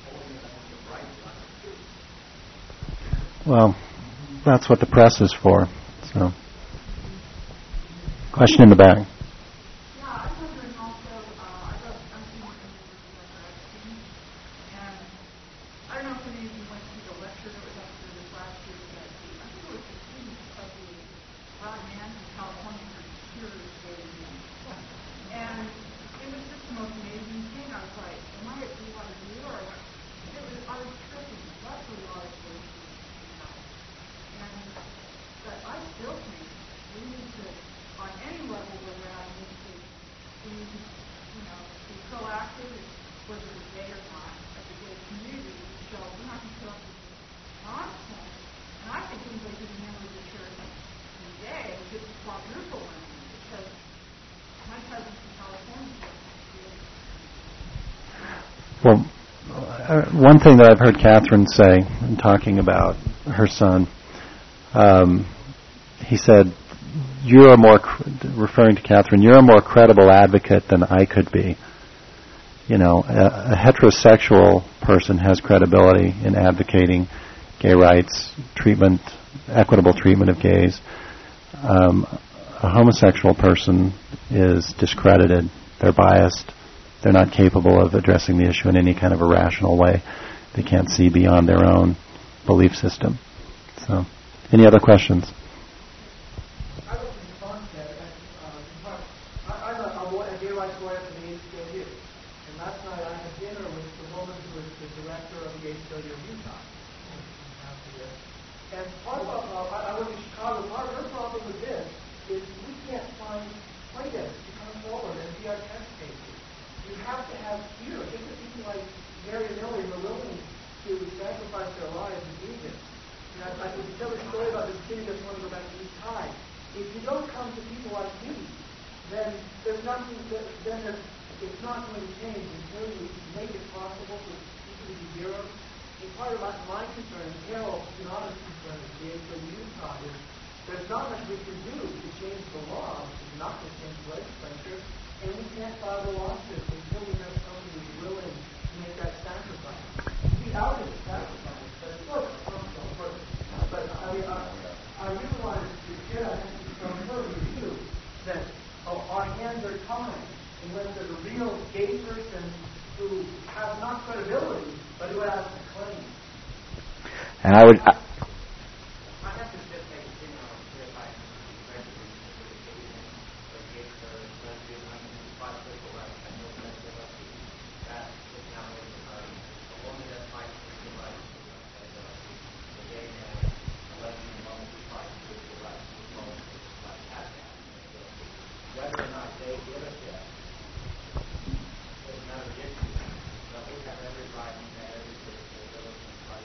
Well, that's what the press is for. So, question in the back. Yeah, I was wondering also, uh, I wrote something in the and I don't know if any of you went to the lecture that was up there this last year, but I think it was the students of the Brown Man in California for Cures Day. And it was just the most amazing thing. I was like, am I at B Y U or what? It was, I was tripping. That's a lot of things. And, but I still think we need to, on any level where we're at, we need to, we need to, you know, be proactive, whether it's gay or not, as a gay community, to show we're not going to put up with this nonsense. And I think anybody who's a member of the church is gay should quadruple on me, because my cousin from California is gay. Well, uh, one thing that I've heard Catherine say in talking about her son, um, he said, you're a more, cr- referring to Catherine, you're a more credible advocate than I could be. You know, a, a heterosexual person has credibility in advocating gay rights, treatment, equitable treatment of gays. Um, a homosexual person is discredited. They're biased. They're not capable of addressing the issue in any kind of a rational way. They can't see beyond their own belief system. So, any other questions? I was in contact, uh, I, I'm a, a gay rights lawyer for the A C L U. And last night I had dinner with the woman who is the director of the A C L U of Utah. And part of, uh, I, I was in Chicago, part of her problem with this is we can't find plaintiffs to come forward and be our test cases. You have to have fear. Think of people like Mary and Millie who are willing to sacrifice their lives and do this. And I, I could tell a story about this kid who doesn't want to go back to East High. If you don't come to people like me, then there's nothing. That, then there's, it's not going to change until you make it possible for people to be heroes. And part of my, my concern, and Carol Donato's concern, is the A C L U Utah is there's not much we can do to change the law, which is not going to change the legislature, and we can't file the lawsuit until we have somebody who's willing to make that sacrifice. We outed the sacrifice, but it's not a personal person. But I mean, I, I realize to get a message from her review that oh, our hands are tied unless there's a real gay person who has not credibility, but who has a claim. And I would. I, I have to just make a thing on if I residents for the gay men, or gay or lesbian, I mean, bisexual rights, I know that there must be that is now in the party. A woman that fights for the rights, the gay man, a lesbian woman who fights for the rights, the woman who fights at that. Whether or not they give a shit is another issue. But we have every right and every ability to fight.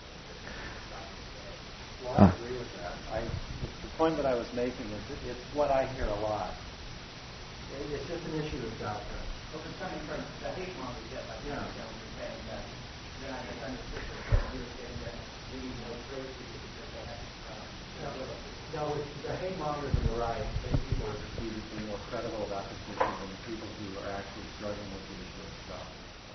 Well, I agree with that. I, the point that I was making is that it's what I hear a lot. It, it's just an issue of doctrine. Well, for some in terms of the hate monger, yes, I think that was saying that then I guess understood that you were saying that we need more trade people because they have to No, it's the hate mongers on the right. They people are perceived as being more credible about this issue than the people who are actually struggling with the issue itself.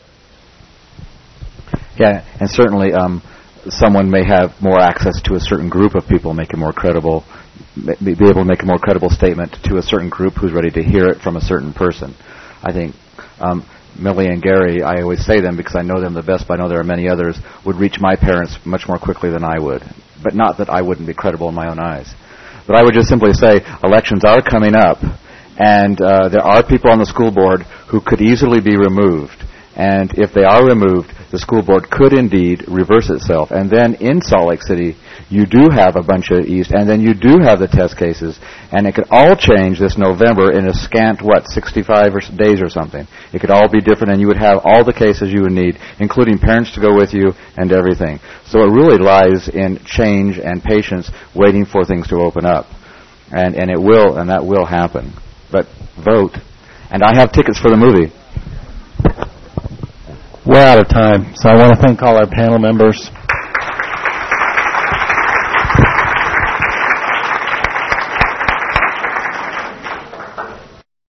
yeah, and certainly um, someone may have more access to a certain group of people, make it more credible, be able to make a more credible statement to a certain group who's ready to hear it from a certain person. I think um, Millie and Gary, I always say them because I know them the best, but I know there are many others, would reach my parents much more quickly than I would. But not that I wouldn't be credible in my own eyes. But I would just simply say elections are coming up, and uh, there are people on the school board who could easily be removed. And if they are removed, the school board could indeed reverse itself. And then in Salt Lake City, you do have a bunch of East, and then you do have the test cases. And it could all change this November in a scant, what, sixty-five or days or something. It could all be different, and you would have all the cases you would need, including parents to go with you and everything. So it really lies in change and patience, waiting for things to open up. And, and it will, and that will happen. But vote. And I have tickets for the movie. We're out of time, so I want to thank all our panel members